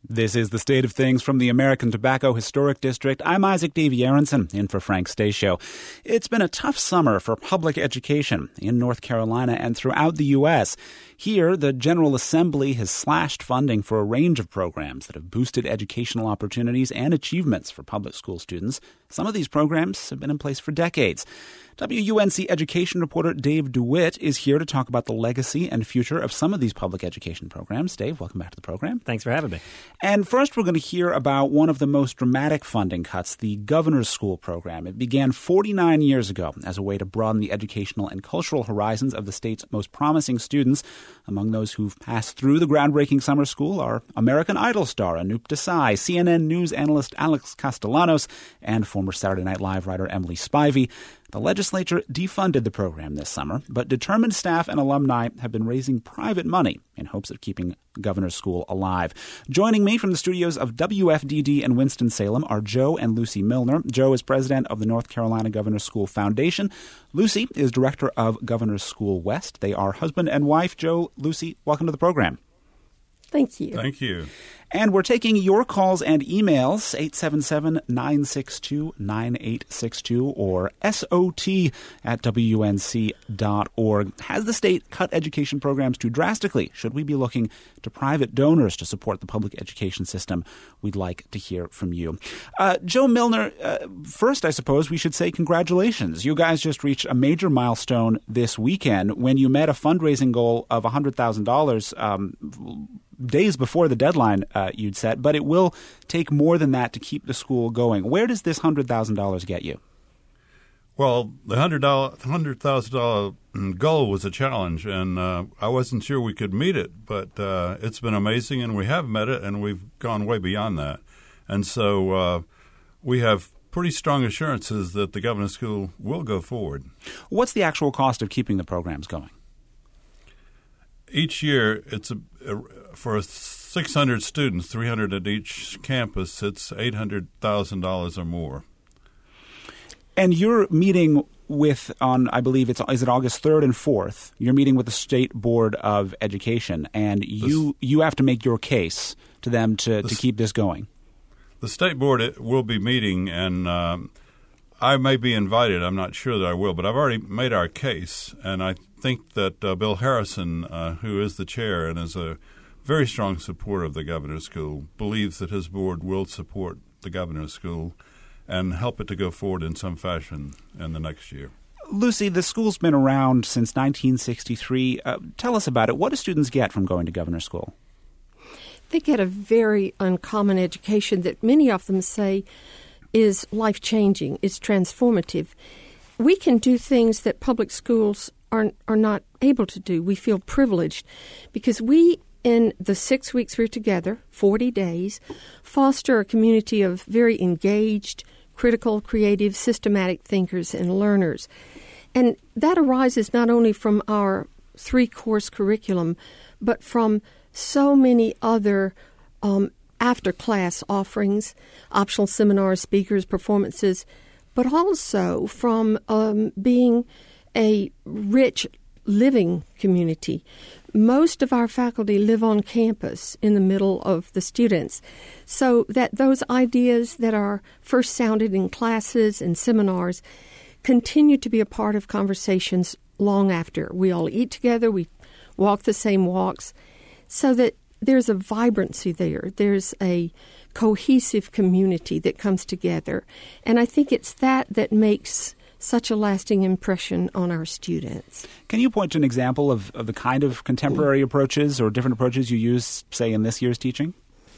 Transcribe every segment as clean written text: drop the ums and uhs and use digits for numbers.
This is the State of Things from the American Tobacco Historic District. I'm Isaac Davey Aronson, in for Frank Stasio. It's been a tough summer for public education in North Carolina and throughout the U.S. Here, the General Assembly has slashed funding for a range of programs that have boosted educational opportunities and achievements for public school students. Some of these programs have been in place for decades. WUNC education reporter Dave DeWitt is here to talk about the legacy and future of some of these public education programs. Dave, welcome back to the program. Thanks for having me. And first, we're going to hear about one of the most dramatic funding cuts, the Governor's School program. It began 49 years ago as a way to broaden the educational and cultural horizons of the state's most promising students. Among those who've passed through the groundbreaking summer school are American Idol star Anoop Desai, CNN News analyst Alex Castellanos, and former Saturday Night Live writer Emily Spivey. The legislature defunded the program this summer, but determined staff and alumni have been raising private money in hopes of keeping Governor's School alive. Joining me from the studios of WFDD in Winston-Salem are Joe and Lucy Milner. Joe is president of the North Carolina Governor's School Foundation. Lucy is director of Governor's School West. They are husband and wife. Joe, Lucy, welcome to the program. Thank you. Thank you. And we're taking your calls and emails, 877-962-9862 or SOT@WUNC.org. Has the state cut education programs too drastically? Should we be looking to private donors to support the public education system? We'd like to hear from you. Joe Milner, first, I suppose we should say congratulations. You guys just reached a major milestone this weekend when you met a fundraising goal of $100,000 days before the deadline you'd set, but it will take more than that to keep the school going. Where does this $100,000 get you? Well, the $100,000 goal was a challenge, and I wasn't sure we could meet it, but it's been amazing, and we have met it, and we've gone way beyond that. And so we have pretty strong assurances that the Governor's School will go forward. What's the actual cost of keeping the programs going? Each year, it's for 600 students, 300 at each campus, it's $800,000 or more. And you're meeting with, I believe is it August 3rd and 4th, you're meeting with the State Board of Education, and you have to make your case to them to keep this going. The State Board will be meeting, and I may be invited. I'm not sure that I will, but I've already made our case, and I think that Bill Harrison, who is the chair and is a very strong supporter of the Governor's School, believes that his board will support the Governor's School and help it to go forward in some fashion in the next year. Lucy, the school's been around since 1963. Tell us about it. What do students get from going to Governor's School? They get a very uncommon education that many of them say is life-changing, is transformative. We can do things that public schools are not able to do. We feel privileged because we, in the 6 weeks we're together, 40 days, foster a community of very engaged, critical, creative, systematic thinkers and learners. And that arises not only from our 3-course curriculum, but from so many other after-class offerings, optional seminars, speakers, performances, but also from being a rich living community. Most of our faculty live on campus in the middle of the students, so that those ideas that are first sounded in classes and seminars continue to be a part of conversations long after. We all eat together, we walk the same walks, so that there's a vibrancy there. There's a cohesive community that comes together. And I think it's that makes such a lasting impression on our students. Can you point to an example of the kind of contemporary approaches or different approaches you use, say, in this year's teaching?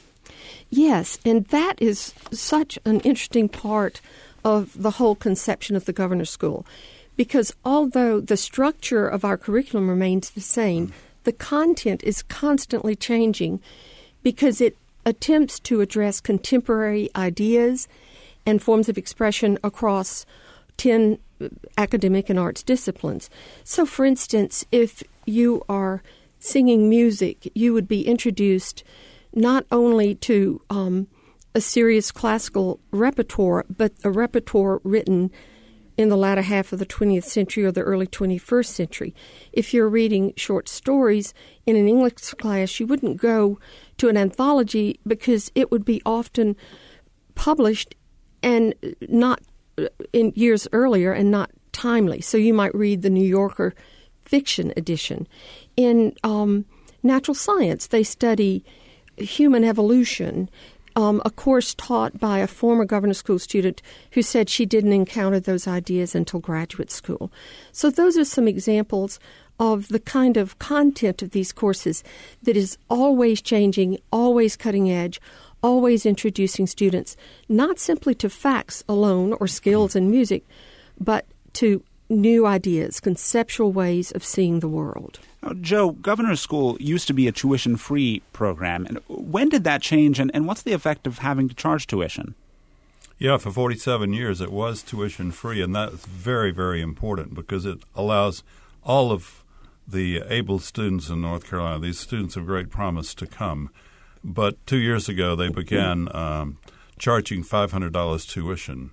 Yes, and that is such an interesting part of the whole conception of the Governor's School, because although the structure of our curriculum remains the same, the content is constantly changing because it attempts to address contemporary ideas and forms of expression across 10 academic and arts disciplines. So, for instance, if you are singing music, you would be introduced not only to a serious classical repertoire, but a repertoire written in the latter half of the 20th century or the early 21st century. If you're reading short stories in an English class, you wouldn't go to an anthology because it would be often published and not in years earlier and not timely. So you might read the New Yorker fiction edition. In natural science, they study human evolution, a course taught by a former Governor School student who said she didn't encounter those ideas until graduate school. So those are some examples of the kind of content of these courses that is always changing, always cutting edge, always introducing students not simply to facts alone or skills in music, but to new ideas, conceptual ways of seeing the world. Now, Joe, Governor's School used to be a tuition-free program. And when did that change, and what's the effect of having to charge tuition? Yeah, for 47 years it was tuition-free, and that's very, very important because it allows all of the able students in North Carolina, these students of great promise, to come. But 2 years ago they began charging $500 tuition.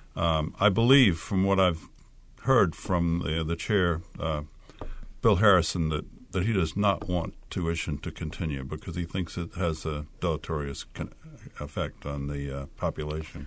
I believe, from what I've heard from the chair, Bill Harrison, that he does not want tuition to continue because he thinks it has a deleterious effect on the population.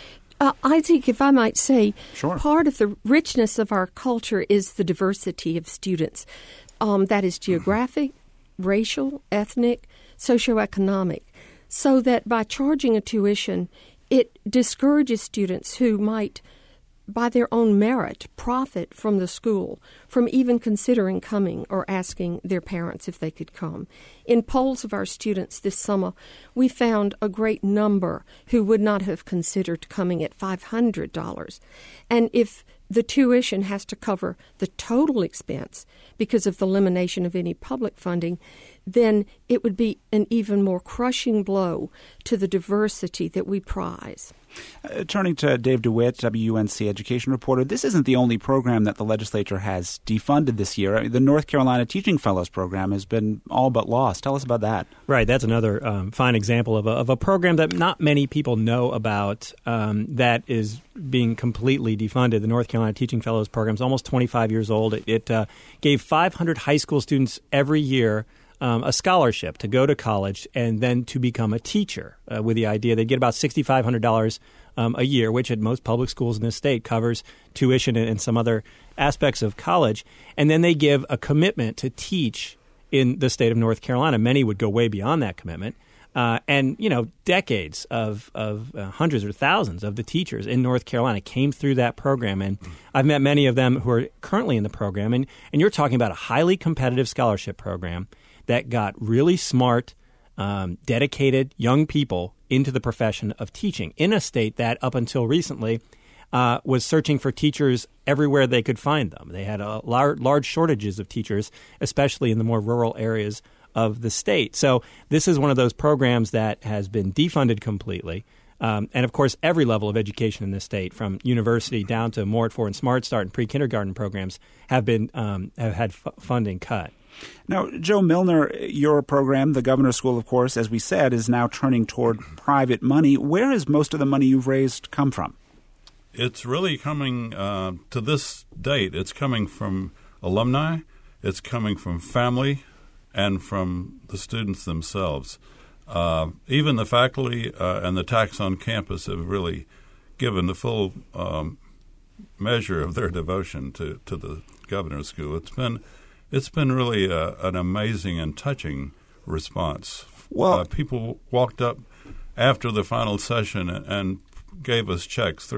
Isaac, if I might say, Sure. Part of the richness of our culture is the diversity of students. That is geographic, racial, ethnic, socioeconomic, so that by charging a tuition, it discourages students who might, by their own merit, profit from the school, from even considering coming or asking their parents if they could come. In polls of our students this summer, we found a great number who would not have considered coming at $500. And if the tuition has to cover the total expense because of the elimination of any public funding, then it would be an even more crushing blow to the diversity that we prize. Turning to Dave DeWitt, WUNC education reporter, this isn't the only program that the legislature has defunded this year. I mean, the North Carolina Teaching Fellows program has been all but lost. Tell us about that. Right. That's another fine example of a program that not many people know about that is being completely defunded. The North Carolina Teaching Fellows program is almost 25 years old. It gave 500 high school students every year a scholarship to go to college and then to become a teacher with the idea they'd get about $6,500 a year, which at most public schools in this state covers tuition and some other aspects of college. And then they give a commitment to teach in the state of North Carolina. Many would go way beyond that commitment. And, you know, decades of hundreds or thousands of the teachers in North Carolina came through that program. And I've met many of them who are currently in the program. And you're talking about a highly competitive scholarship program that got really smart, dedicated young people into the profession of teaching in a state that up until recently was searching for teachers everywhere they could find them. They had large shortages of teachers, especially in the more rural areas of the state. So this is one of those programs that has been defunded completely. And, of course, every level of education in this state, from university down to Morit 4 and Smart Start and pre-kindergarten programs, have had funding cut. Now, Joe Milner, your program, the Governor's School, of course, as we said, is now turning toward private money. Where has most of the money you've raised come from? It's really coming to this date. It's coming from alumni. It's coming from family and from the students themselves. Even the faculty and the tax on campus have really given the full measure of their devotion to the Governor's School. It's been really an amazing and touching response. Well, people walked up after the final session and gave us checks,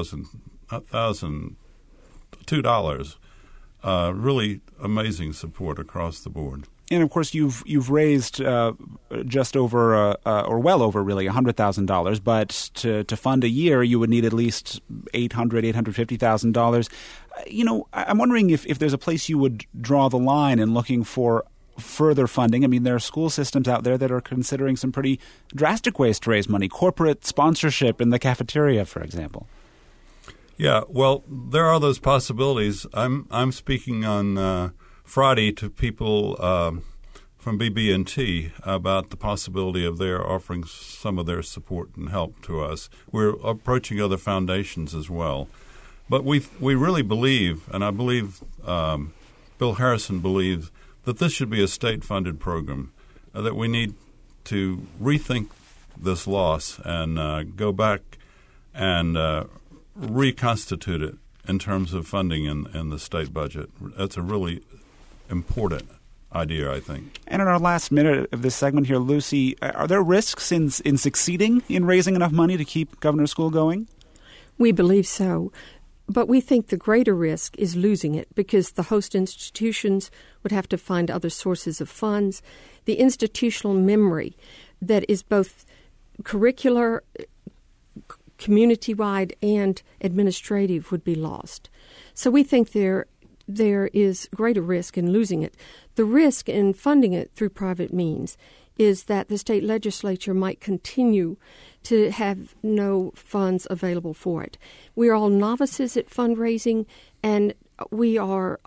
$2,000. Really amazing support across the board. And of course, you've raised just over, or well over, really, $100,000. But to fund a year, you would need at least $850,000. You know, I'm wondering if there's a place you would draw the line in looking for further funding. I mean, there are school systems out there that are considering some pretty drastic ways to raise money. Corporate sponsorship in the cafeteria, for example. Yeah, well, there are those possibilities. I'm speaking on Friday to people from BB&T about the possibility of their offering some of their support and help to us. We're approaching other foundations as well. But we really believe, and I believe Bill Harrison believes, that this should be a state-funded program, that we need to rethink this loss and go back and reconstitute it in terms of funding in the state budget. That's a really important idea, I think. And in our last minute of this segment here, Lucy, are there risks in succeeding in raising enough money to keep Governor's School going? We believe so. But we think the greater risk is losing it because the host institutions would have to find other sources of funds. The institutional memory that is both curricular, community-wide, and administrative would be lost. So we think there is greater risk in losing it. The risk in funding it through private means is that the state legislature might continue to have no funds available for it. We are all novices at fundraising, and we are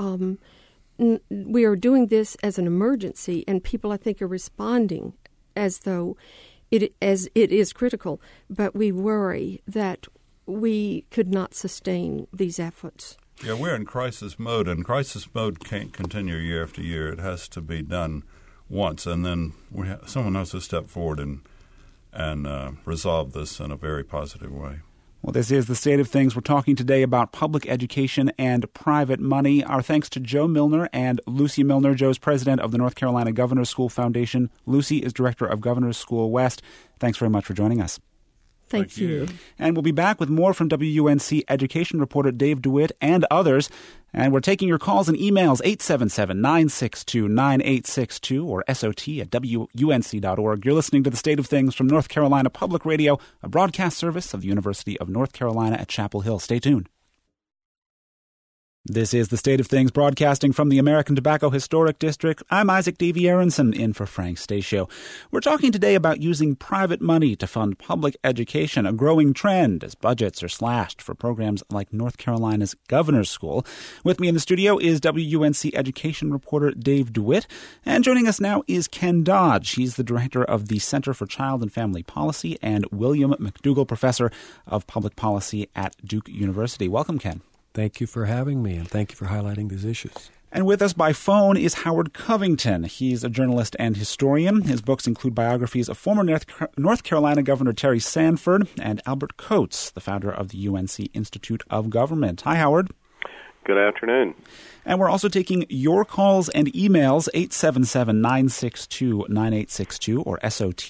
doing this as an emergency, and people, I think, are responding as though it is critical. But we worry that we could not sustain these efforts. Yeah, we're in crisis mode, and crisis mode can't continue year after year. It has to be done once, and then someone has to step forward and resolve this in a very positive way. Well, this is The State of Things. We're talking today about public education and private money. Our thanks to Joe Milner and Lucy Milner. Joe's president of the North Carolina Governor's School Foundation. Lucy is director of Governor's School West. Thanks very much for joining us. Thank you. And we'll be back with more from WUNC education reporter Dave DeWitt and others. And we're taking your calls and emails, 877-962-9862 or SOT@WUNC.org. You're listening to The State of Things from North Carolina Public Radio, a broadcast service of the University of North Carolina at Chapel Hill. Stay tuned. This is The State of Things, broadcasting from the American Tobacco Historic District. I'm Isaac Davey Aronson, in for Frank Stasio. We're talking today about using private money to fund public education, a growing trend as budgets are slashed for programs like North Carolina's Governor's School. With me in the studio is WUNC education reporter Dave DeWitt. And joining us now is Ken Dodge. He's the director of the Center for Child and Family Policy and William McDougall Professor of Public Policy at Duke University. Welcome, Ken. Thank you for having me, and thank you for highlighting these issues. And with us by phone is Howard Covington. He's a journalist and historian. His books include biographies of former North Carolina Governor Terry Sanford and Albert Coates, the founder of the UNC Institute of Government. Hi, Howard. Good afternoon. And we're also taking your calls and emails, 877-962-9862 or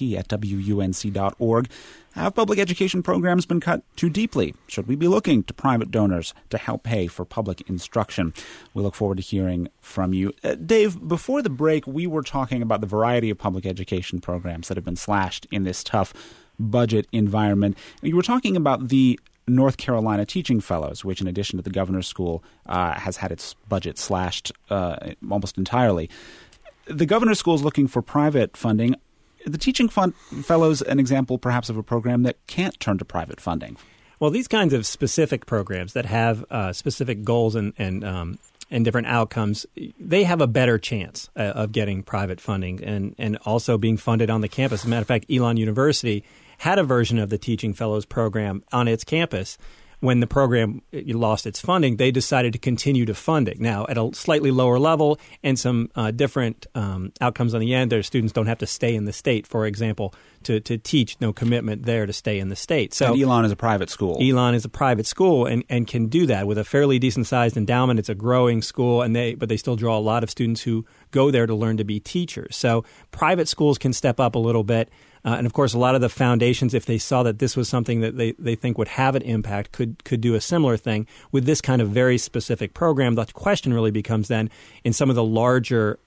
SOT@WUNC.org. Have public education programs been cut too deeply? Should we be looking to private donors to help pay for public instruction? We look forward to hearing from you. Dave, before the break, we were talking about the variety of public education programs that have been slashed in this tough budget environment. You were talking about the North Carolina Teaching Fellows, which in addition to the Governor's School has had its budget slashed almost entirely. The Governor's School is looking for private funding. The Teaching Fellows, an example perhaps of a program that can't turn to private funding. Well, these kinds of specific programs that have specific goals and different outcomes, they have a better chance of getting private funding and also being funded on the campus. As a matter of fact, Elon University had a version of the Teaching Fellows program on its campus. When the program lost its funding, they decided to continue to fund it. Now, at a slightly lower level and some different outcomes on the end, their students don't have to stay in the state, for example, to teach, no commitment there to stay in the state. So and Elon is a private school. Elon is a private school and can do that with a fairly decent-sized endowment. It's a growing school, but they still draw a lot of students who go there to learn to be teachers. So private schools can step up a little bit. And, of course, a lot of the foundations, if they saw that this was something that they think would have an impact, could do a similar thing with this kind of very specific program. The question really becomes then in some of the larger,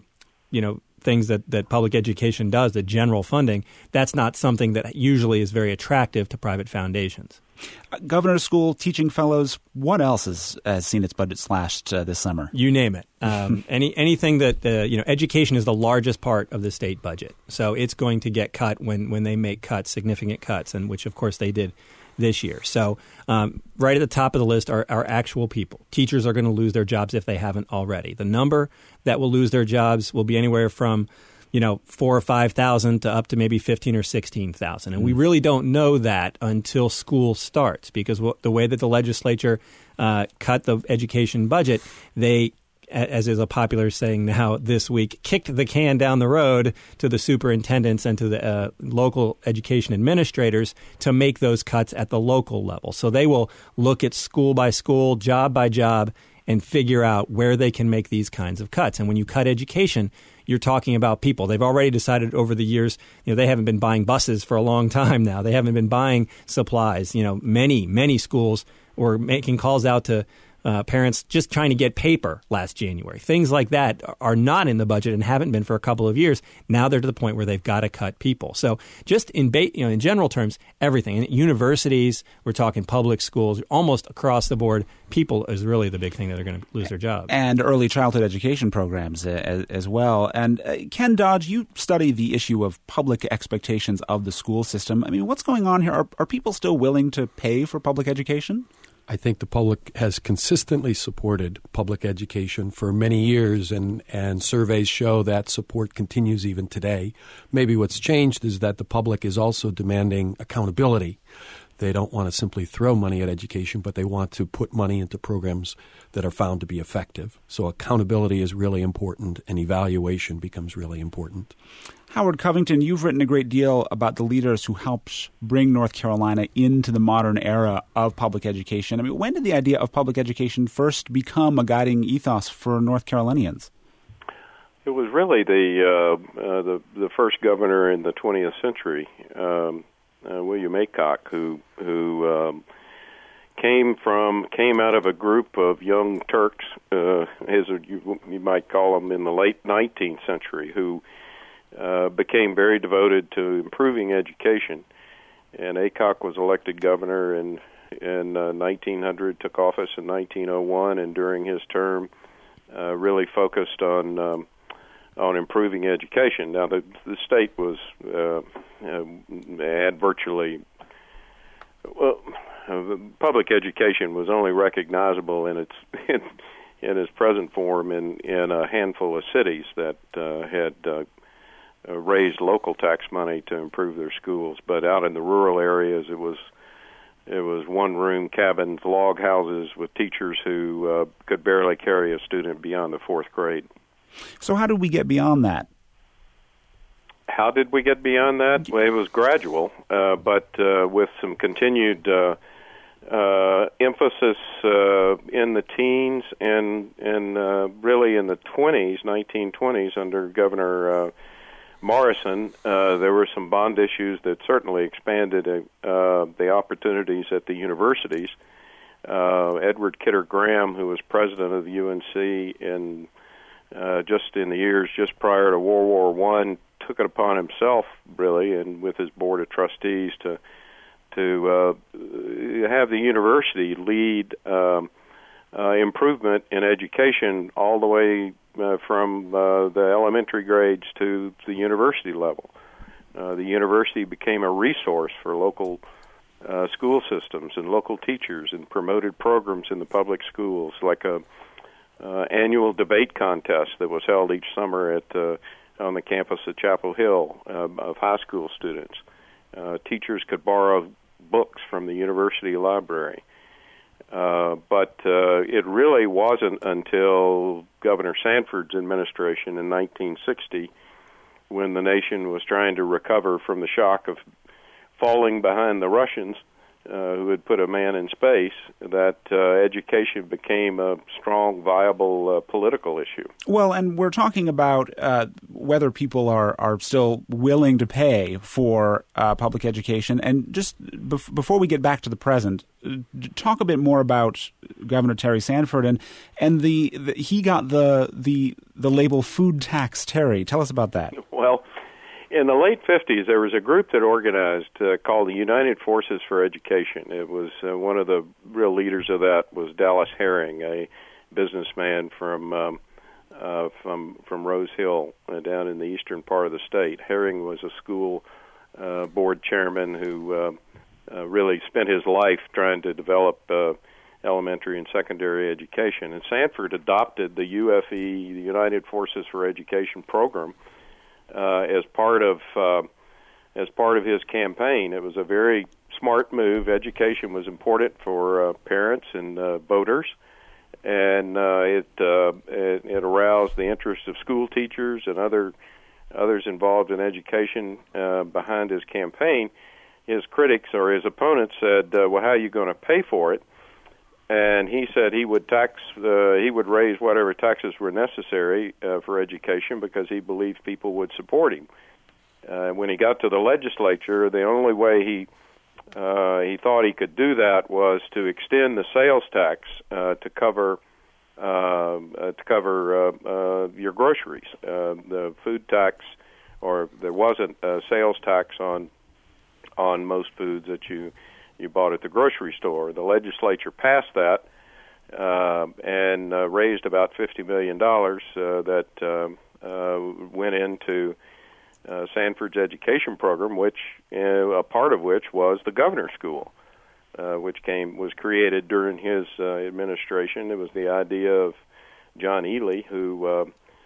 things that public education does, the general funding, that's not something that usually is very attractive to private foundations. Governor's School, Teaching Fellows, what else has seen its budget slashed this summer? You name it. Anything that, education is the largest part of the state budget. So it's going to get cut when they make cuts, significant cuts, and which, of course, they did this year. So right at the top of the list are actual people. Teachers are going to lose their jobs if they haven't already. The number that will lose their jobs will be anywhere from $4,000 or $5,000 to up to maybe $15,000 or $16,000. And we really don't know that until school starts, because the way that the legislature cut the education budget, they, as is a popular saying now this week, kicked the can down the road to the superintendents and to the local education administrators to make those cuts at the local level. So they will look at school by school, job by job, and figure out where they can make these kinds of cuts. And when you cut education, you're talking about people. They've already decided over the years, they haven't been buying buses for a long time now. They haven't been buying supplies. Many schools were making calls out to parents just trying to get paper last January. Things like that are not in the budget and haven't been for a couple of years. Now they're to the point where they've got to cut people. So just in general terms, everything. In universities, we're talking public schools, almost across the board, people is really the big thing that are going to lose their jobs. And early childhood education programs as well. And Ken Dodge, you study the issue of public expectations of the school system. I mean, what's going on here? Are people still willing to pay for public education? I think the public has consistently supported public education for many years, and surveys show that support continues even today. Maybe what's changed is that the public is also demanding accountability. They don't want to simply throw money at education, but they want to put money into programs that are found to be effective. So accountability is really important, and evaluation becomes really important. Howard Covington, you've written a great deal about the leaders who helped bring North Carolina into the modern era of public education. I mean, when did the idea of public education first become a guiding ethos for North Carolinians? It was really the first governor in the 20th century, William Aycock, who came out of a group of young Turks, you might call them, in the late 19th century, who became very devoted to improving education. And Aycock was elected governor in 1900, took office in 1901, and during his term really focused on improving education. Now, the state was had virtually public education was only recognizable in its present form in a handful of cities that had raised local tax money to improve their schools. But out in the rural areas, it was one-room cabins, log houses with teachers who could barely carry a student beyond the fourth grade. So how did we get beyond that? How did we get beyond that? Well, it was gradual, but with some continued emphasis in the teens and really in the 1920s under Governor Morrison, there were some bond issues that certainly expanded the opportunities at the universities. Edward Kidder Graham, who was president of the UNC just in the years just prior to World War I, took it upon himself, really, and with his board of trustees to have the university lead improvement in education all the way from the elementary grades to the university level. The university became a resource for local school systems and local teachers, and promoted programs in the public schools, like a annual debate contest that was held each summer on the campus at Chapel Hill of high school students. Teachers could borrow books from the university library. But it really wasn't until Governor Sanford's administration in 1960, when the nation was trying to recover from the shock of falling behind the Russians, who had put a man in space, that education became a strong, viable political issue. Well, and we're talking about whether people are still willing to pay for public education. And just before we get back to the present, talk a bit more about Governor Terry Sanford and he got the label Food Tax Terry. Tell us about that. Well, in the late 50s, there was a group that organized called the United Forces for Education. It was one of the real leaders of that was Dallas Herring, a businessman from Rose Hill down in the eastern part of the state. Herring was a school board chairman who really spent his life trying to develop elementary and secondary education. And Sanford adopted the UFE, the United Forces for Education program, as part of his campaign. It was a very smart move. Education was important for parents and voters, and it aroused the interest of school teachers and others involved in education behind his campaign. His critics or his opponents said, "Well, how are you going to pay for it?" And he said he would raise whatever taxes were necessary for education because he believed people would support him. When he got to the legislature, the only way he thought he could do that was to extend the sales tax to cover your groceries. The food tax, or there wasn't a sales tax on most foods that you bought at the grocery store. The legislature passed that and raised about $50 million that went into Sanford's education program, which a part of which was the governor's school, which was created during his administration. It was the idea of John Ely, who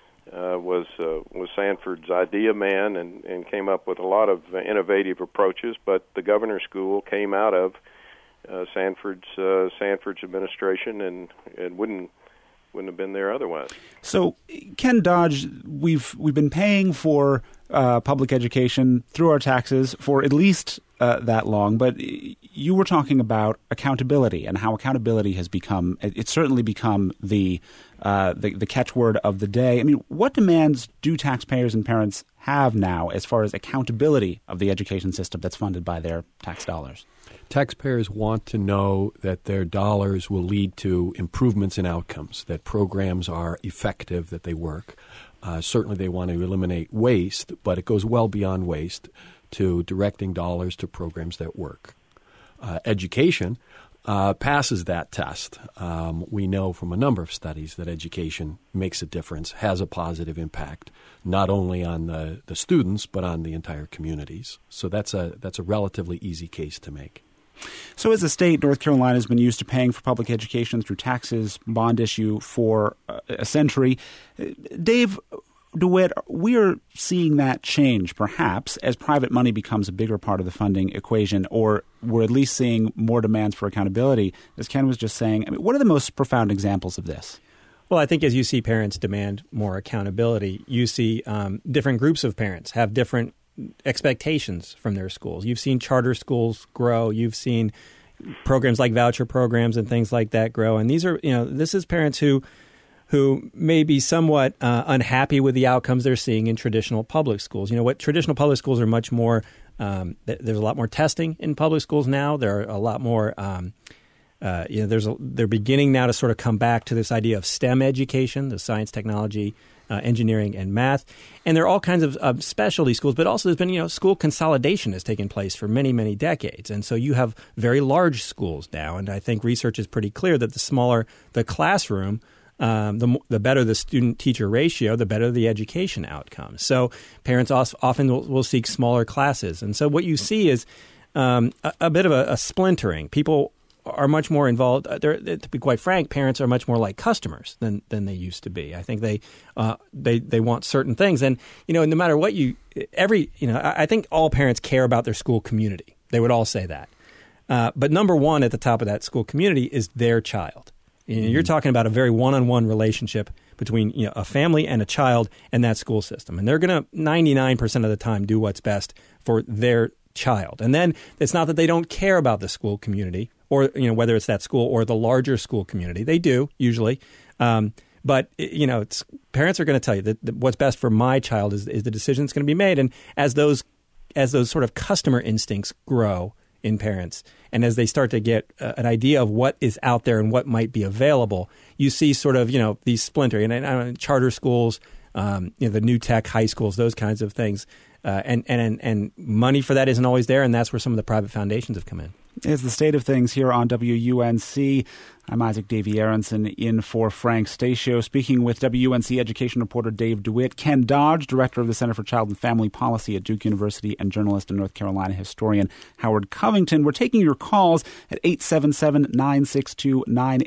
was Sanford's idea man and came up with a lot of innovative approaches. But the governor's school came out of Sanford's administration, and it wouldn't have been there otherwise. So, Ken Dodge, we've been paying for public education through our taxes for at least that long, but you were talking about accountability and how accountability has become, it's certainly become the catchword of the day. I mean, what demands do taxpayers and parents have now as far as accountability of the education system that's funded by their tax dollars? Taxpayers want to know that their dollars will lead to improvements in outcomes, that programs are effective, that they work. Certainly they want to eliminate waste, but it goes well beyond waste to directing dollars to programs that work. Education passes that test. We know from a number of studies that education makes a difference, has a positive impact, not only on the students, but on the entire communities. So that's a relatively easy case to make. So as a state, North Carolina has been used to paying for public education through taxes, bond issue for a century. Dave DeWitt, we're seeing that change, perhaps, as private money becomes a bigger part of the funding equation, or we're at least seeing more demands for accountability. As Ken was just saying, I mean, what are the most profound examples of this? Well, I think as you see parents demand more accountability, you see different groups of parents have different expectations from their schools. You've seen charter schools grow. You've seen programs like voucher programs and things like that grow. And these are, this is parents who may be somewhat unhappy with the outcomes they're seeing in traditional public schools. What traditional public schools are much more, there's a lot more testing in public schools now. There are a lot more, they're beginning now to sort of come back to this idea of STEM education, the science, technology, engineering, and math. And there are all kinds of specialty schools, but also there's been, school consolidation has taken place for many, many decades. And so you have very large schools now. And I think research is pretty clear that the smaller the classroom, the better the student-teacher ratio, the better the education outcomes. So parents often will seek smaller classes. And so what you see is a bit of a splintering. People are much more involved. To be quite frank, parents are much more like customers than they used to be. I think they want certain things, and no matter what I think all parents care about their school community. They would all say that. But number one at the top of that school community is their child. You're talking about a very one-on-one relationship between a family and a child and that school system, and they're going to 99% of the time do what's best for their child. And then it's not that they don't care about the school community, or whether it's that school or the larger school community. They do usually, but parents are going to tell you that what's best for my child is the decision that's going to be made. And as those sort of customer instincts grow in parents, and as they start to get an idea of what is out there and what might be available, you see sort of these splintering and charter schools, the new tech high schools, those kinds of things. And money for that isn't always there, and that's where some of the private foundations have come in. It's the state of things here on WUNC. I'm Isaac Davey Aronson in for Frank Stasio, speaking with WUNC education reporter Dave DeWitt, Ken Dodge, director of the Center for Child and Family Policy at Duke University, and journalist and North Carolina historian Howard Covington. We're taking your calls at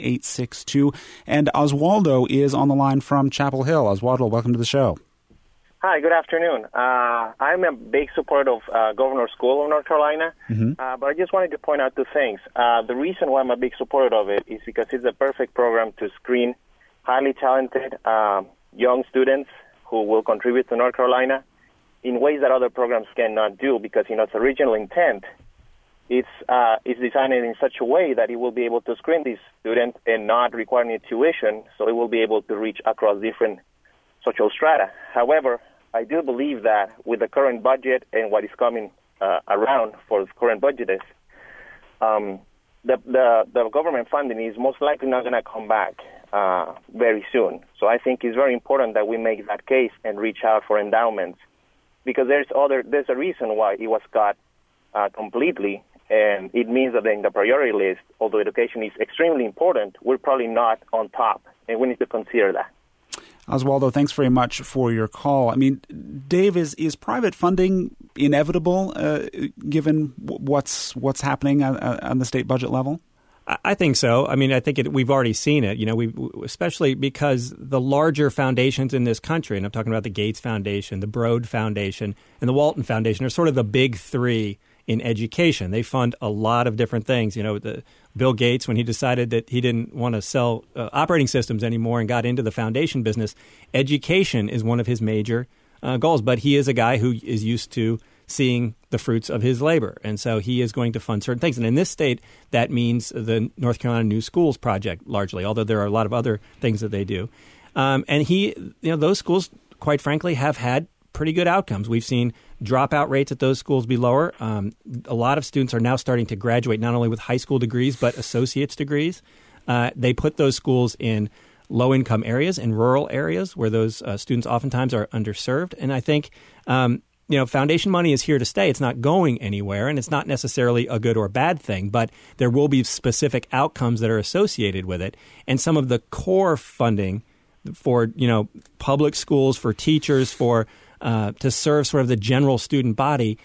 877-962-9862. And Oswaldo is on the line from Chapel Hill. Oswaldo, welcome to the show. Hi, good afternoon. I'm a big supporter of Governor School of North Carolina, but I just wanted to point out two things. The reason why I'm a big supporter of it is because it's a perfect program to screen highly talented young students who will contribute to North Carolina in ways that other programs cannot do, because its original intent it's designed in such a way that it will be able to screen these students and not require any tuition, so it will be able to reach across different social strata. However, I do believe that with the current budget and what is coming around for the current budget is, the government funding is most likely not going to come back very soon. So I think it's very important that we make that case and reach out for endowments, because there's a reason why it was cut completely, and it means that in the priority list, although education is extremely important, we're probably not on top, and we need to consider that. Oswaldo, thanks very much for your call. I mean, Dave, is private funding inevitable given what's happening on the state budget level? I think so. I mean, I think we've already seen it. Especially because the larger foundations in this country, and I'm talking about the Gates Foundation, the Broad Foundation, and the Walton Foundation, are sort of the big three in education. They fund a lot of different things. Bill Gates, when he decided that he didn't want to sell operating systems anymore and got into the foundation business, education is one of his major goals. But he is a guy who is used to seeing the fruits of his labor, and so he is going to fund certain things. And in this state, that means the North Carolina New Schools Project largely, although there are a lot of other things that they do. And those schools, quite frankly, have had pretty good outcomes. We've seen dropout rates at those schools be lower. A lot of students are now starting to graduate not only with high school degrees but associate's degrees. They put those schools in low-income areas, in rural areas where those students oftentimes are underserved. And I think foundation money is here to stay. It's not going anywhere, and it's not necessarily a good or bad thing, but there will be specific outcomes that are associated with it. And some of the core funding for public schools, for teachers, for to serve sort of the general student body,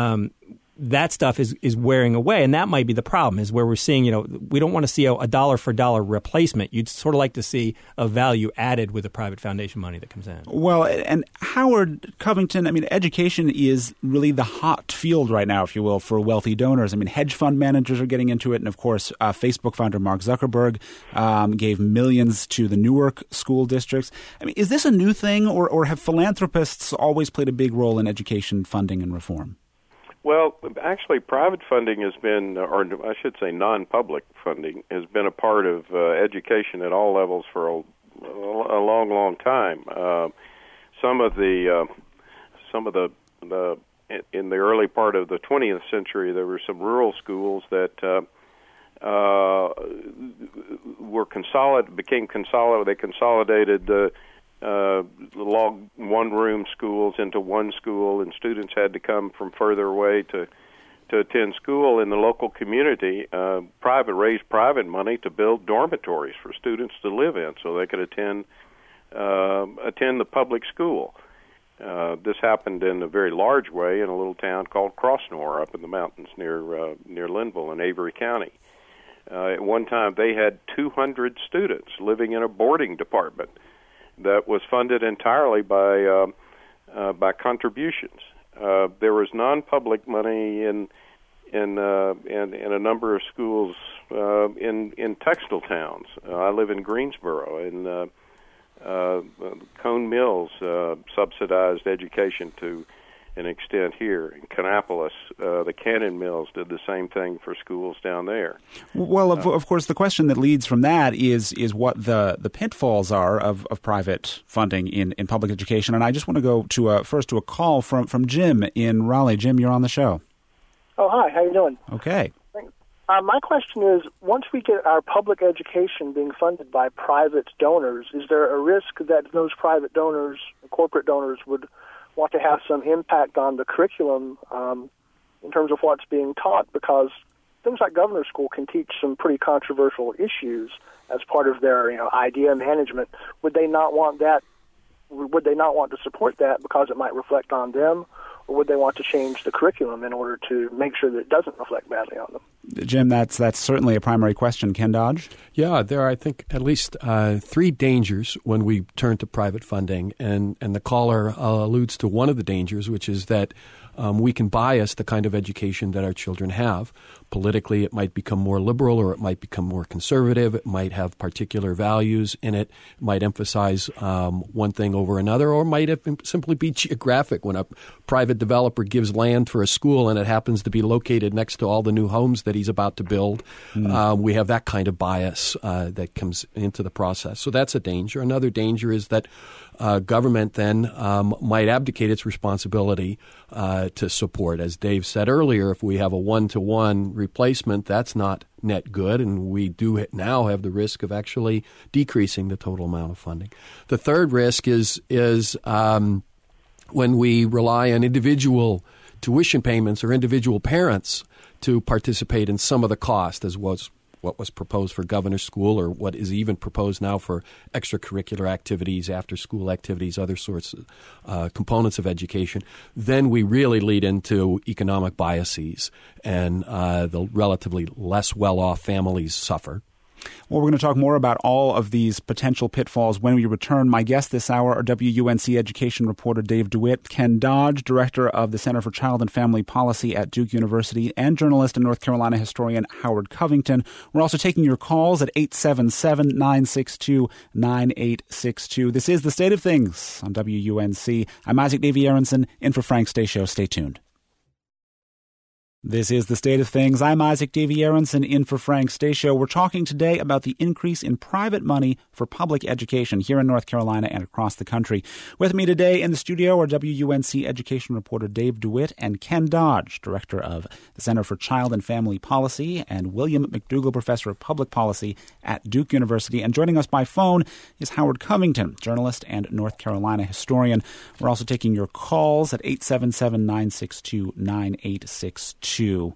that stuff is wearing away. And that might be the problem, is where we're seeing, we don't want to see a dollar-for-dollar replacement. You'd sort of like to see a value added with the private foundation money that comes in. Well, and Howard Covington, I mean, education is really the hot field right now, if you will, for wealthy donors. I mean, hedge fund managers are getting into it. And, of course, Facebook founder Mark Zuckerberg gave millions to the Newark school districts. I mean, is this a new thing, or have philanthropists always played a big role in education funding and reform? Well, actually, private funding has been, or I should say non-public funding, has been a part of education at all levels for a long, long time. Some of the in the early part of the 20th century, there were some rural schools that became consolidated. They consolidated log one-room schools into one school, and students had to come from further away to attend school in the local community. Raised private money to build dormitories for students to live in, so they could attend the public school. This happened in a very large way in a little town called Crossnore up in the mountains near Linville in Avery County. At one time, they had 200 students living in a boarding department that was funded entirely by contributions. There was non-public money in a number of schools in textile towns. I live in Greensboro, and Cone Mills subsidized education to an extent here. In Kannapolis, the Cannon Mills did the same thing for schools down there. Well, of course, the question that leads from that is what the pitfalls are of private funding in public education. And I just want to go to first to a call from Jim in Raleigh. Jim, you're on the show. Oh, hi. How you doing? Okay. My question is, once we get our public education being funded by private donors, is there a risk that those private donors, corporate donors, would want to have some impact on the curriculum in terms of what's being taught? Because things like Governor's School can teach some pretty controversial issues as part of their idea management. Would they not want that? Would they not want to support that because it might reflect on them? Or would they want to change the curriculum in order to make sure that it doesn't reflect badly on them? Jim, that's certainly a primary question. Ken Dodge? Yeah, there are, I think, at least three dangers when we turn to private funding, and the caller alludes to one of the dangers, which is that we can bias the kind of education that our children have. Politically, it might become more liberal or it might become more conservative. It might have particular values in it. It might emphasize one thing over another, or might simply be geographic. When a private developer gives land for a school and it happens to be located next to all the new homes that he's about to build, we have that kind of bias that comes into the process. So that's a danger. Another danger is that government then might abdicate its responsibility to support. As Dave said earlier, if we have a one-to-one replacement, that's not net good, and we do now have the risk of actually decreasing the total amount of funding. The third risk is when we rely on individual tuition payments or individual parents to participate in some of the cost, as was what was proposed for Governor's School, or what is even proposed now for extracurricular activities, after-school activities, other sorts of components of education, then we really lead into economic biases, and the relatively less well-off families suffer. Well, we're going to talk more about all of these potential pitfalls when we return. My guests this hour are WUNC education reporter Dave DeWitt, Ken Dodge, director of the Center for Child and Family Policy at Duke University, and journalist and North Carolina historian Howard Covington. We're also taking your calls at 877-962-9862. This is The State of Things on WUNC. I'm Isaac Davey Aronson, in for Frank Stasio. Stay tuned. This is The State of Things. I'm Isaac Davey Aronson, in for Frank Stasio. We're talking today about the increase in private money for public education here in North Carolina and across the country. With me today in the studio are WUNC education reporter Dave DeWitt and Ken Dodge, director of the Center for Child and Family Policy, and William McDougall, professor of public policy at Duke University. And joining us by phone is Howard Covington, journalist and North Carolina historian. We're also taking your calls at 877-962-9862.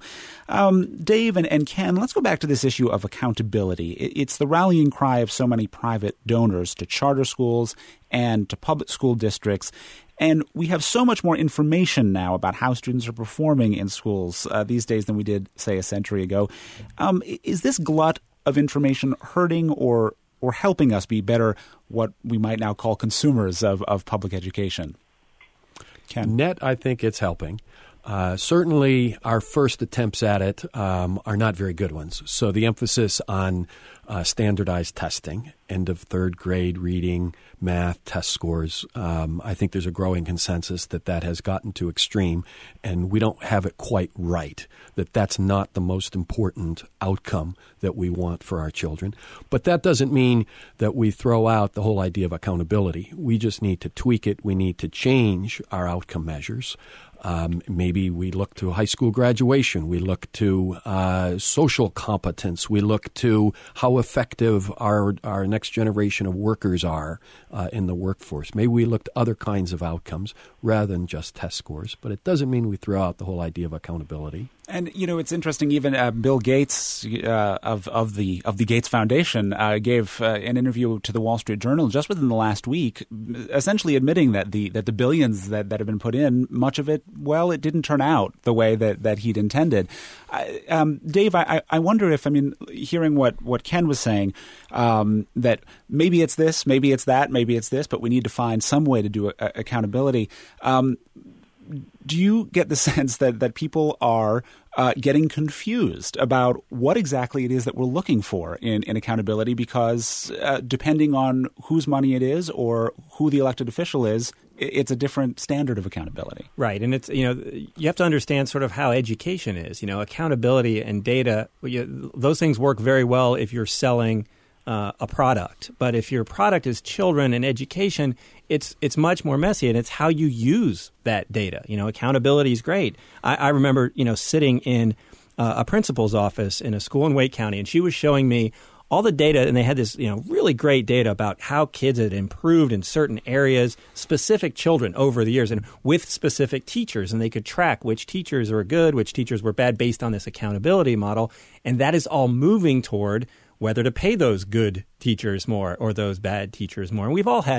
Dave and Ken, let's go back to this issue of accountability. It's the rallying cry of so many private donors to charter schools and to public school districts. And we have so much more information now about how students are performing in schools these days than we did, say, a century ago. Is this glut of information hurting or helping us be better, what we might now call consumers of public education? Ken? Net, I think it's helping. Certainly, our first attempts at it are not very good ones. So the emphasis on standardized testing, end of third grade reading, math, test scores, I think there's a growing consensus that has gotten too extreme, and we don't have it quite right, that's not the most important outcome that we want for our children. But that doesn't mean that we throw out the whole idea of accountability. We just need to tweak it. We need to change our outcome measures. Maybe we look to high school graduation. We look to social competence. We look to how effective our next generation of workers are in the workforce. Maybe we look to other kinds of outcomes rather than just test scores. But it doesn't mean we throw out the whole idea of accountability. And, it's interesting, even Bill Gates of the Gates Foundation gave an interview to the Wall Street Journal just within the last week, essentially admitting that the billions that have been put in, much of it, well, it didn't turn out the way that he'd intended. Dave, I wonder if, hearing what Ken was saying, that maybe it's this, maybe it's that, maybe it's this, but we need to find some way to do accountability. Do you get the sense that people are getting confused about what exactly it is that we're looking for in accountability? Because depending on whose money it is or who the elected official is, it's a different standard of accountability. Right. And it's, you have to understand sort of how education is. Accountability and data, those things work very well if you're selling a product. But if your product is children and education, it's much more messy, and it's how you use that data. Accountability is great. I remember, sitting in a principal's office in a school in Wake County, and she was showing me all the data, and they had this, really great data about how kids had improved in certain areas, specific children over the years, and with specific teachers, and they could track which teachers were good, which teachers were bad based on this accountability model, and that is all moving toward whether to pay those good teachers more or those bad teachers more. And we've all had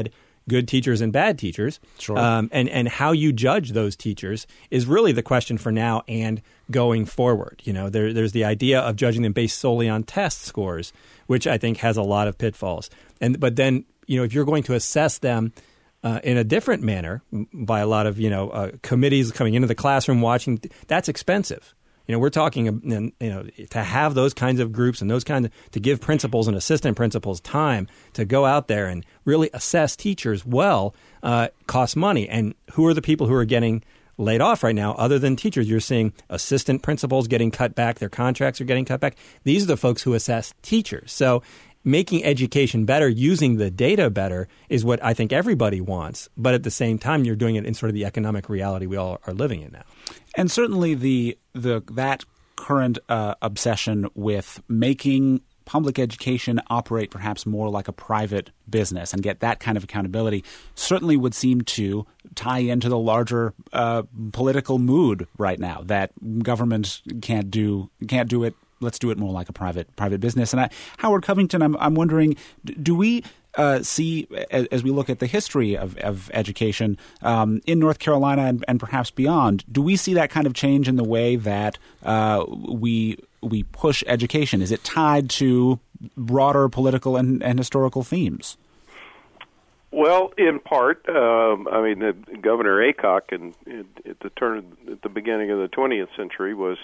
good teachers and bad teachers. Sure. And how you judge those teachers is really the question for now and going forward. There's the idea of judging them based solely on test scores, which I think has a lot of pitfalls. But then, if you're going to assess them in a different manner by a lot of, committees coming into the classroom watching, that's expensive. We're talking, to have those kinds of groups and to give principals and assistant principals time to go out there and really assess teachers well costs money. And who are the people who are getting laid off right now other than teachers? You're seeing assistant principals getting cut back. Their contracts are getting cut back. These are the folks who assess teachers. So making education better, using the data better is what I think everybody wants. But at the same time, you're doing it in sort of the economic reality we all are living in now. And certainly that current obsession with making public education operate perhaps more like a private business and get that kind of accountability certainly would seem to tie into the larger political mood right now that government can't do it. Let's do it more like a private business. And Howard Covington, I'm wondering, do we see, as we look at the history of education in North Carolina and perhaps beyond, do we see that kind of change in the way that we push education? Is it tied to broader political and historical themes? Well, in part, Governor Aycock, at the beginning of the 20th century, was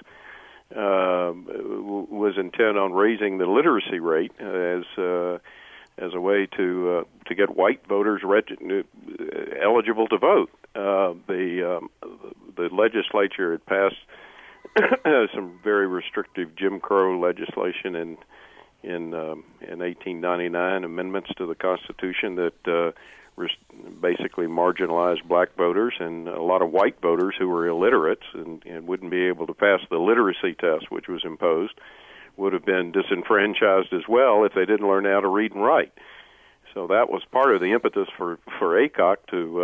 intent on raising the literacy rate as a way to get white voters eligible to vote. The legislature had passed some very restrictive Jim Crow legislation in 1899, amendments to the Constitution that basically marginalized black voters and a lot of white voters who were illiterates and wouldn't be able to pass the literacy test, which was imposed, would have been disenfranchised as well if they didn't learn how to read and write. So that was part of the impetus for Aycock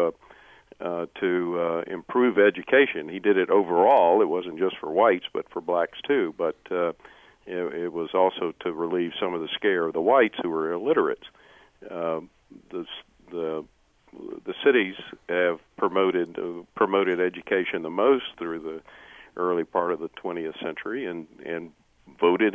to improve education. He did it overall. It wasn't just for whites, but for blacks too. But it was also to relieve some of the scare of the whites who were illiterates. The cities have promoted education the most through the early part of the 20th century, and voted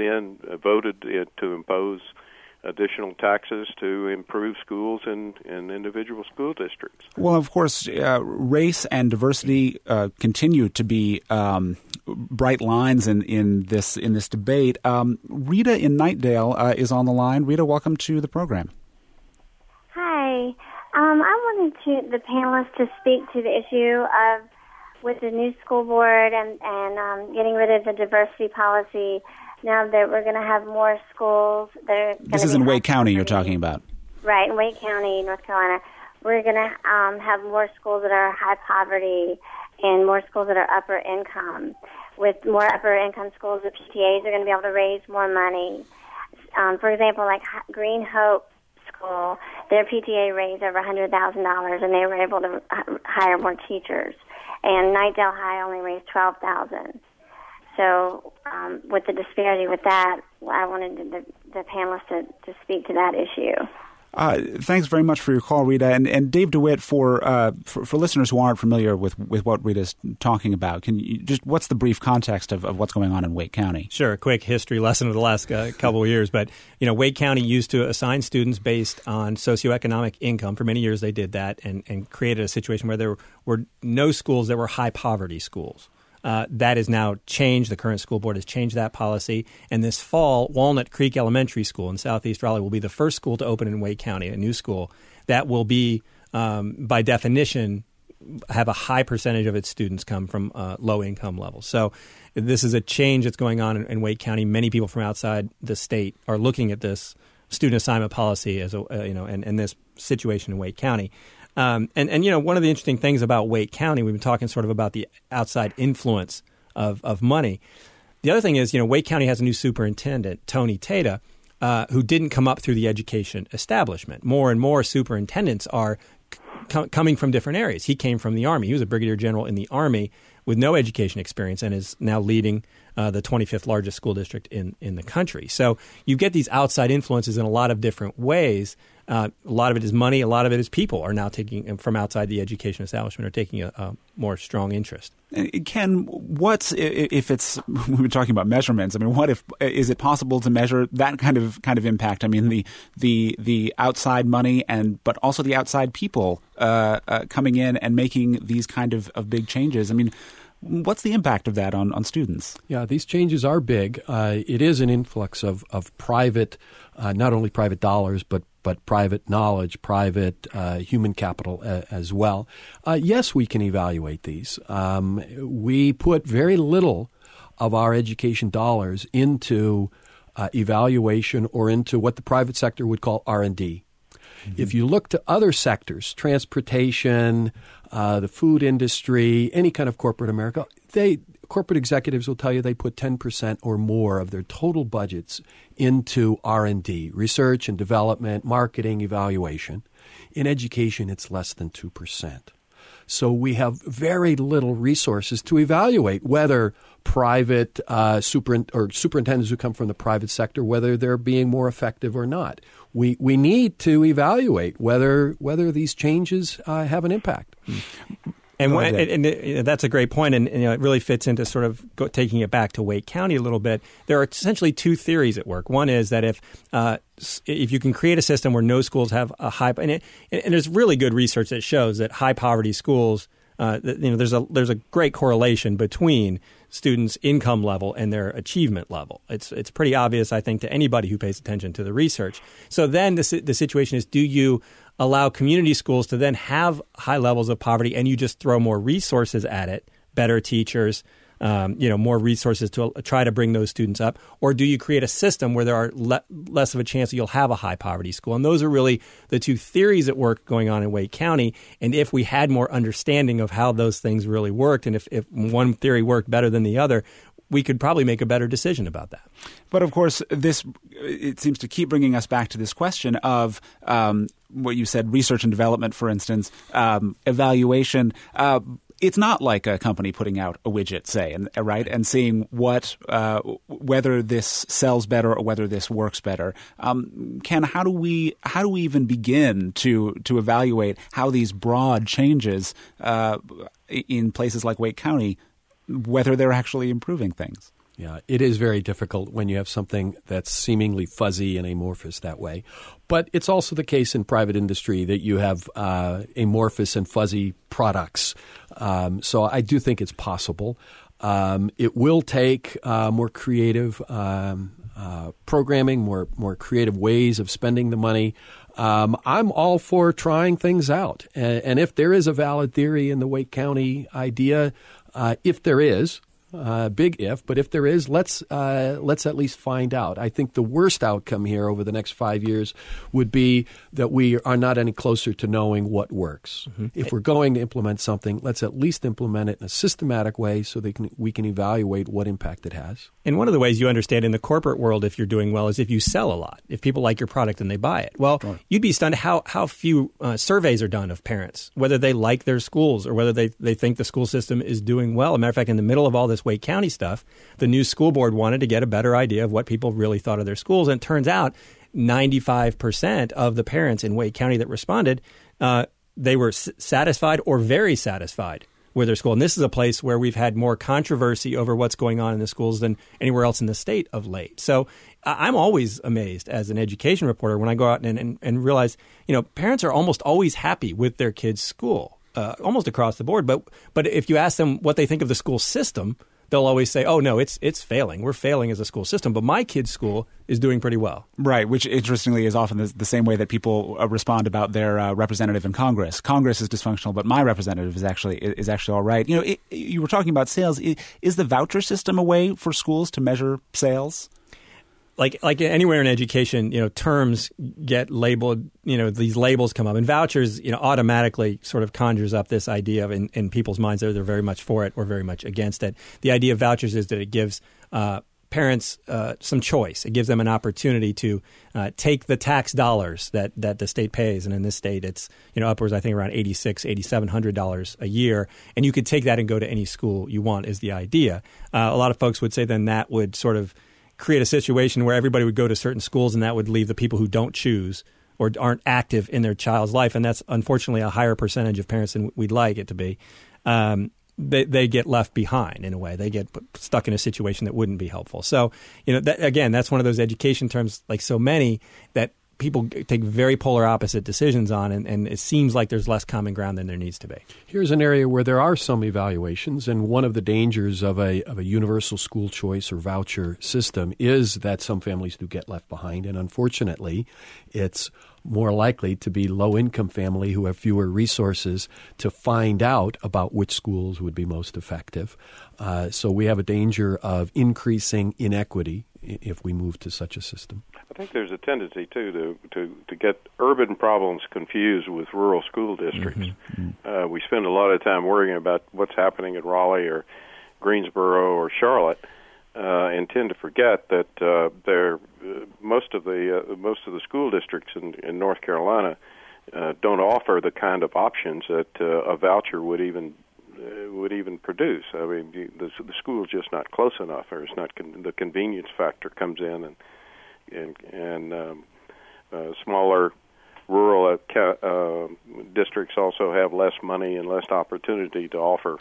to impose additional taxes to improve schools in individual school districts. Well, of course, race and diversity continue to be bright lines in this debate. Rita in Knightdale is on the line. Rita, welcome to the program. Hi. I wanted the panelists to speak to the issue of with the new school board and getting rid of the diversity policy. Now that we're going to have more schools that are going This is in Wake County you're talking about. Right, in Wake County, North Carolina. We're going to have more schools that are high poverty and more schools that are upper income. With more upper income schools, the PTAs are going to be able to raise more money. For example, like Green Hope School, their PTA raised over $100,000 and they were able to hire more teachers. And Knightdale High only raised $12,000. So with the disparity with that, I wanted the panelists to speak to that issue. Thanks very much for your call, Rita. And Dave DeWitt, for listeners who aren't familiar with what Rita's talking about, can you what's the brief context of what's going on in Wake County? Sure, a quick history lesson of the last couple of years. But Wake County used to assign students based on socioeconomic income. For many years, they did that and created a situation where there were no schools that were high poverty schools. That is now changed. The current school board has changed that policy. And this fall, Walnut Creek Elementary School in southeast Raleigh will be the first school to open in Wake County, a new school that will be, by definition, have a high percentage of its students come from low income levels. So this is a change that's going on in Wake County. Many people from outside the state are looking at this student assignment policy as and this situation in Wake County. And one of the interesting things about Wake County, we've been talking sort of about the outside influence of money. The other thing is, Wake County has a new superintendent, Tony Tata, who didn't come up through the education establishment. More and more superintendents are coming from different areas. He came from the Army. He was a brigadier general in the Army with no education experience and is now leading the 25th largest school district in the country. So you get these outside influences in a lot of different ways. A lot of it is money. A lot of it is people are now taking from outside the education establishment are taking a more strong interest. Ken, if it's we were talking about measurements? I mean, is it possible to measure that kind of impact? I mean, the outside money but also the outside people coming in and making these kind of big changes. I mean, what's the impact of that on students? Yeah, these changes are big. It is an influx of private, not only private dollars, but private knowledge, private human capital as well. Yes, we can evaluate these. We put very little of our education dollars into evaluation or into what the private sector would call R&D. Mm-hmm. If you look to other sectors, transportation, the food industry, any kind of corporate America, corporate executives will tell you they put 10% or more of their total budgets into R&D, research and development, marketing, evaluation. In education, it's less than 2%. So we have very little resources to evaluate whether private superintendents who come from the private sector, whether they're being more effective or not. We need to evaluate whether these changes have an impact. And that's a great point, and it really fits into sort of taking it back to Wake County a little bit. There are essentially two theories at work. One is that if you can create a system where no schools have a high, and there's really good research that shows that high poverty schools, there's a great correlation between students' income level and their achievement level. It's pretty obvious, I think, to anybody who pays attention to the research. So then the situation is, do you allow community schools to then have high levels of poverty and you just throw more resources at it, better teachers, more resources to try to bring those students up? Or do you create a system where there are less of a chance that you'll have a high poverty school? And those are really the two theories at work going on in Wake County. And if we had more understanding of how those things really worked, and if one theory worked better than the other, we could probably make a better decision about that. But of course, it seems to keep bringing us back to this question of what you said, research and development, for instance, evaluation. It's not like a company putting out a widget, say, right, and seeing whether this sells better or whether this works better. Ken, how do we even begin to evaluate how these broad changes in places like Wake County, whether they're actually improving things? Yeah, it is very difficult when you have something that's seemingly fuzzy and amorphous that way. But it's also the case in private industry that you have amorphous and fuzzy products. So I do think it's possible. It will take more creative programming, more creative ways of spending the money. I'm all for trying things out. And if there is a valid theory in the Wake County idea, if there is, big if, but if there is, let's at least find out. I think the worst outcome here over the next 5 years would be that we are not any closer to knowing what works. Mm-hmm. If we're going to implement something, let's at least implement it in a systematic way so we can evaluate what impact it has. And one of the ways you understand in the corporate world if you're doing well is if you sell a lot, if people like your product and they buy it. Well, sure. You'd be stunned how few surveys are done of parents, whether they like their schools or whether they think the school system is doing well. As a matter of fact, in the middle of all this Wake County stuff, the new school board wanted to get a better idea of what people really thought of their schools. And it turns out 95% of the parents in Wake County that responded, they were satisfied or very satisfied with their school. And this is a place where we've had more controversy over what's going on in the schools than anywhere else in the state of late. So I'm always amazed as an education reporter when I go out and realize, parents are almost always happy with their kids' school, almost across the board. But if you ask them what they think of the school system, they'll always say, oh, no, it's failing. We're failing as a school system. But my kid's school is doing pretty well. Right, which interestingly is often the same way that people respond about their representative in Congress. Congress is dysfunctional, but my representative is actually all right. You were talking about sales. Is the voucher system a way for schools to measure sales? Like anywhere in education, terms get labeled, these labels come up. And vouchers, automatically sort of conjures up this idea of in people's minds they're very much for it or very much against it. The idea of vouchers is that it gives parents some choice. It gives them an opportunity to take the tax dollars that the state pays, and in this state it's upwards, I think, around $8,700 a year, and you could take that and go to any school you want is the idea. A lot of folks would say then that would sort of create a situation where everybody would go to certain schools, and that would leave the people who don't choose or aren't active in their child's life, and that's unfortunately a higher percentage of parents than we'd like it to be. They get left behind in a way. They get stuck in a situation that wouldn't be helpful. So, that's one of those education terms, like so many, that people take very polar opposite decisions on, and it seems like there's less common ground than there needs to be. Here's an area where there are some evaluations, and one of the dangers of a universal school choice or voucher system is that some families do get left behind, and unfortunately, it's more likely to be low-income family who have fewer resources to find out about which schools would be most effective. So we have a danger of increasing inequity if we move to such a system. I think there's a tendency, too, to get urban problems confused with rural school districts. Mm-hmm. We spend a lot of time worrying about what's happening in Raleigh or Greensboro or Charlotte, and tend to forget that most of the school districts in North Carolina don't offer the kind of options that a voucher would even produce. I mean, the school's just not close enough, or it's not the convenience factor comes in, and smaller rural districts also have less money and less opportunity to offer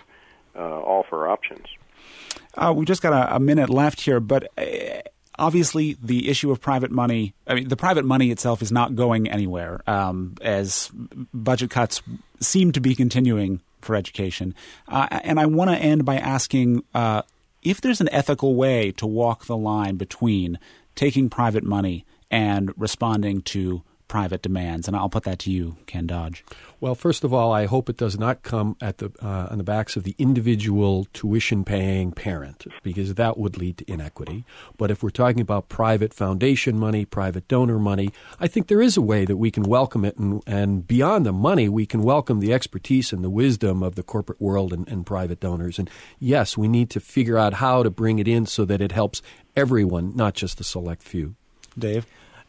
options. We've just got a minute left here, but obviously the issue of private money, the private money itself is not going anywhere, as budget cuts seem to be continuing for education. And I want to end by asking if there's an ethical way to walk the line between taking private money and responding to private demands. And I'll put that to you, Ken Dodge. Well, first of all, I hope it does not come on the backs of the individual tuition-paying parent, because that would lead to inequity. But if we're talking about private foundation money, private donor money, I think there is a way that we can welcome it, and beyond the money, we can welcome the expertise and the wisdom of the corporate world and private donors. And yes, we need to figure out how to bring it in so that it helps everyone, not just the select few. Dave?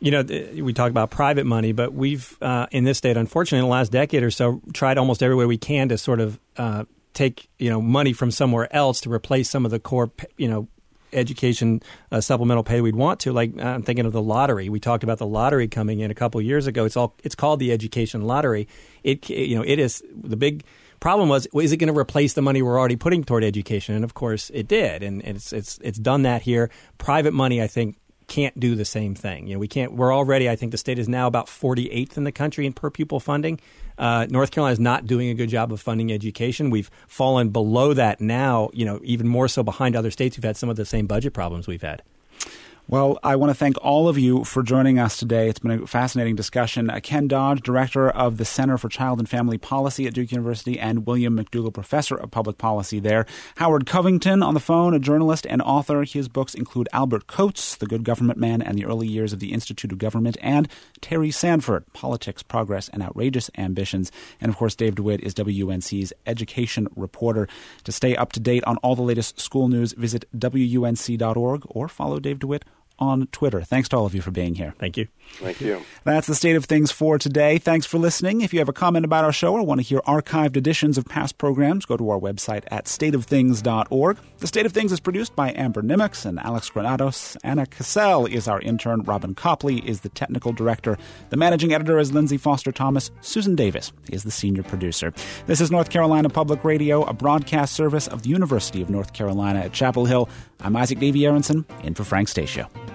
We talk about private money, but we've, in this state, unfortunately, in the last decade or so, tried almost every way we can to sort of take, money from somewhere else to replace some of the core, education supplemental pay we'd want to. Like, I'm thinking of the lottery. We talked about the lottery coming in a couple of years ago. It's called the education lottery. It is the big problem was it going to replace the money we're already putting toward education? And of course, it did, and it's done that here. Private money, I think, can't do the same thing. We can't. We're already. I think the state is now about 48th in the country in per pupil funding. North Carolina is not doing a good job of funding education. We've fallen below that now. Even more so behind other states who've had some of the same budget problems we've had. Well, I want to thank all of you for joining us today. It's been a fascinating discussion. Ken Dodge, Director of the Center for Child and Family Policy at Duke University, and William McDougall, Professor of Public Policy there. Howard Covington on the phone, a journalist and author. His books include Albert Coates, The Good Government Man and the Early Years of the Institute of Government, and Terry Sanford, Politics, Progress, and Outrageous Ambitions. And, of course, Dave DeWitt is WUNC's education reporter. To stay up to date on all the latest school news, visit WUNC.org or follow Dave DeWitt on Twitter. Thanks to all of you for being here. Thank you. Thank you. That's the state of things for today. Thanks for listening. If you have a comment about our show or want to hear archived editions of past programs, go to our website at stateofthings.org. The State of Things is produced by Amber Nimitz and Alex Granados. Anna Cassell is our intern. Robin Copley is the technical director. The managing editor is Lindsay Foster Thomas. Susan Davis is the senior producer. This is North Carolina Public Radio, a broadcast service of the University of North Carolina at Chapel Hill. I'm Isaac Davey Aronson, in for Frank Stasio.